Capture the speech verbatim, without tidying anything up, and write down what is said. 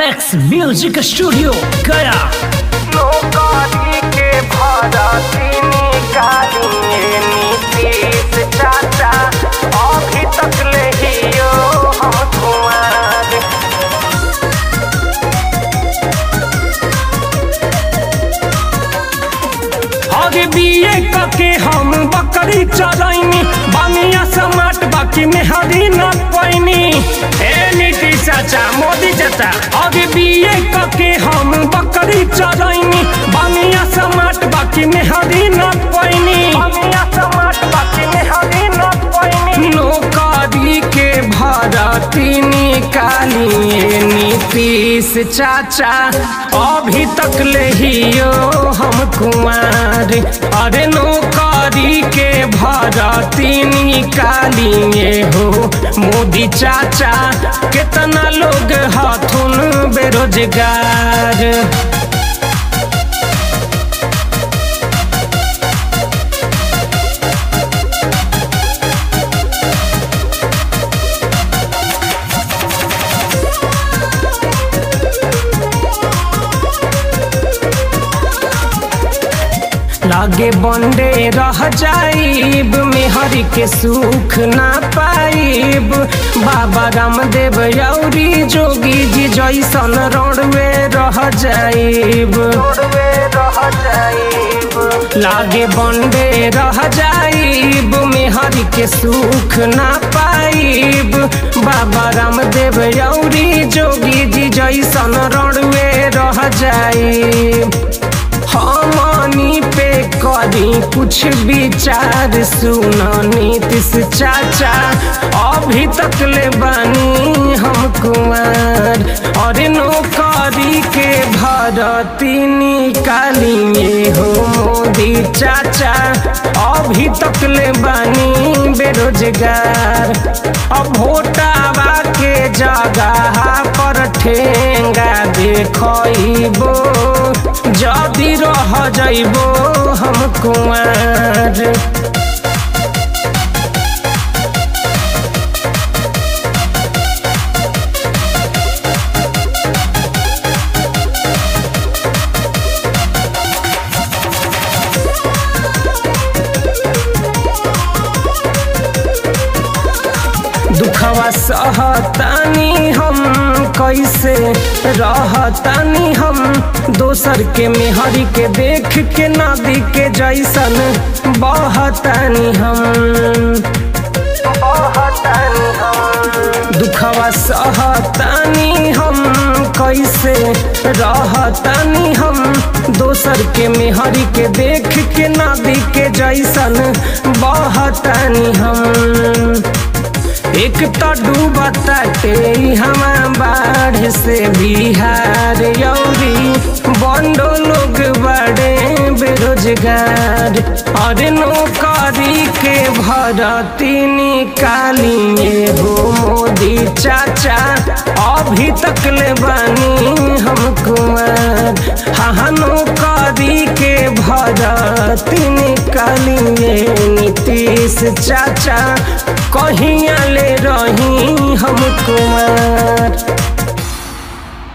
Collects music studio गया। नौकरी के भरती निकालिए नीतीश चाचा, अभी तक ले हियो हम कुंवार। आगे बीए करके हम बकरी चरैनी, बनिया समाट बाकी में हरी न पैनी। ए नीतीश चाचा मोदी चाचा, आगे बीए करके हम बकरी चरैनी, बनिया समाट बाकी में हरी न पैनी। बनिया समाट बाकी में हरी न पैनी। नौकरी के भरती निकालिए नीतीश चाचा, अभी तक ले हियो हम कुंवार। अरे नौकरी के भरती निकालिए हो मोदी चाचा, कितना लोग हाथुन बेरोजगार। लागे बंडे रह जाइब, मेहर के सुख ना पाइब। बाबा रामदेव यौरी जोगी जी जैसन रोडवे रह जाइब। रोडवे रह जाइब। लागे बंडे रह जाइब, मेहर के सुख ना पाइब। बाबा रामदेव यौरी जोगी जी जैसन रोडवे रह जाइब। हमनी पे करी कुछ विचार, सुना नीतीश चाचा, अभी तक ले बानी हम कुंवार। और नौकरी के भरती निकालिए हो मोदी चाचा, अभी तक ले बानी बेरोजगार। अब वोटावा के जगह पर ठेंगा देखइबो, जदी रह जाइबो हम कुंवार। दुखवा सहतानी हम, कैसे रहतानी हम। दोसर के मेहरी के देख के नदी के जैसन बहतानी हम। बहतानी हम। दुखवा सहतानी हम, कैसे रहतानी हम। दोसर के मेहरी के देख के नदी के जैसन बहतानी हम। एक तो डूबताटे हमा बाढ़ से बिहार, यौरी बंडो लोग बड़े बेरोजगार। और नौकरी के भरती निकालिए हो मोदी चाचा, अभी तक ले बानी हम कुंवार। हाँ नौकरी के भरती निकालिए नीतीश चाचा, कहिया ले रही हम कुंवार।